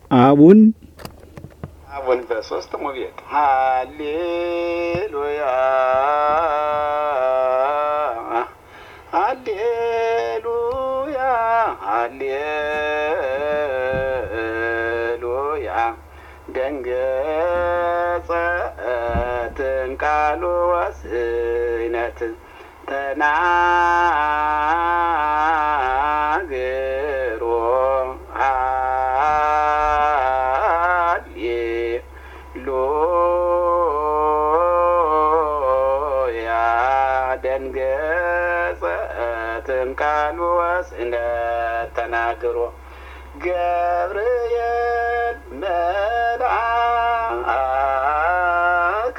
አቡን በሶስት ሙቤት ሃሌሉያ ሃሌሉያ ሃሌሉያ ደንገጸትን ቃሉ ወስነት ተናግሮ ሃሌሉያ ደንገጸትን ቃሉ ወስነት ተናግሮ ገብርኤል መልአክ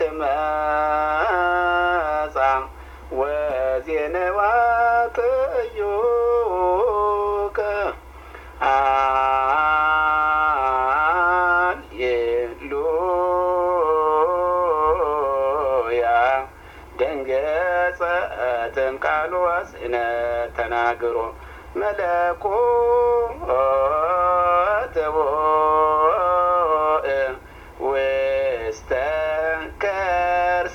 መጻ ወዜነዋ ጥዩቀ ሃሌሉያ ደንገጸትን ቃሉ ወስነት ተናግሮ መለኮት ቦእ ውስተ ከርሰ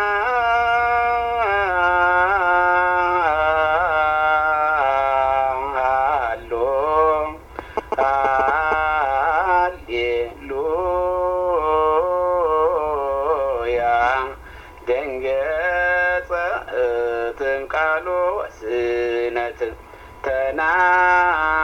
ሃሎ ሃሌሉያ ደንገጸትን ቃሉ ወስነት ተናግሮ